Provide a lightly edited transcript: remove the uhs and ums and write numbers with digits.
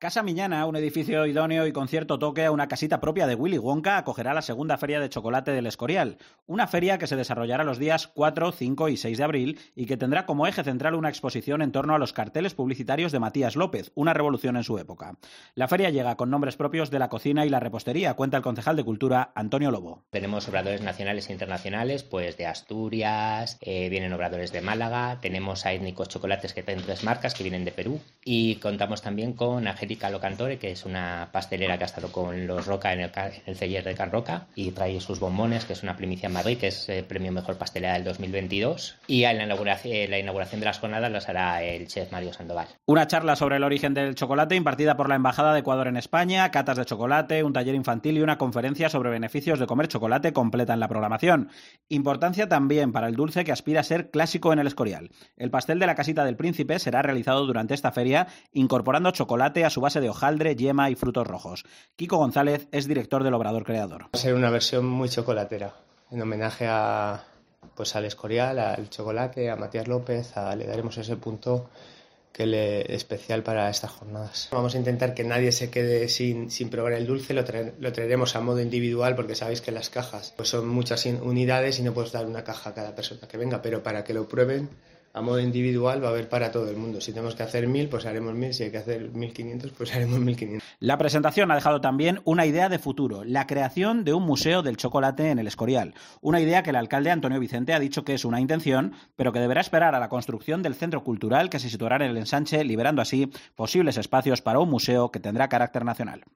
Casa Miñana, un edificio idóneo y con cierto toque a una casita propia de Willy Wonka, acogerá la segunda Feria de Chocolate del Escorial. Una feria que se desarrollará los días 4, 5 y 6 de abril y que tendrá como eje central una exposición en torno a los carteles publicitarios de Matías López, una revolución en su época. La feria llega con nombres propios de la cocina y la repostería, cuenta el concejal de Cultura, Antonio Lobo. Tenemos obradores nacionales e internacionales, pues de Asturias, vienen obradores de Málaga, tenemos a étnicos chocolates que tienen 3 marcas que vienen de Perú y contamos también con Angélica Locantore, que es una pastelera que ha estado con los Roca en el Celler de Can Roca y trae sus bombones, que es una primicia en Madrid, que es el premio Mejor Pastelera del 2022. Y en la inauguración de las jornadas las hará el chef Mario Sandoval. Una charla sobre el origen del chocolate impartida por la Embajada de Ecuador en España, catas de chocolate, un taller infantil y una conferencia sobre beneficios de comer chocolate completan la programación. Importancia también para el dulce que aspira a ser clásico en el Escorial. El pastel de la Casita del Príncipe será realizado durante esta feria incorporando chocolate a su base de hojaldre, yema y frutos rojos. Kiko González es director del Obrador Creador. Va a ser una versión muy chocolatera, en homenaje al Escorial, al chocolate, a Matías López, le daremos ese punto especial para estas jornadas. Vamos a intentar que nadie se quede sin probar el dulce, lo traeremos a modo individual porque sabéis que las cajas pues son muchas unidades y no puedes dar una caja a cada persona que venga, pero para que lo prueben a modo individual va a haber para todo el mundo. Si tenemos que hacer 1000, pues haremos 1000. Si hay que hacer 1500, pues haremos 1500. La presentación ha dejado también una idea de futuro, la creación de un museo del chocolate en el Escorial. Una idea que el alcalde Antonio Vicente ha dicho que es una intención, pero que deberá esperar a la construcción del centro cultural que se situará en el ensanche, liberando así posibles espacios para un museo que tendrá carácter nacional.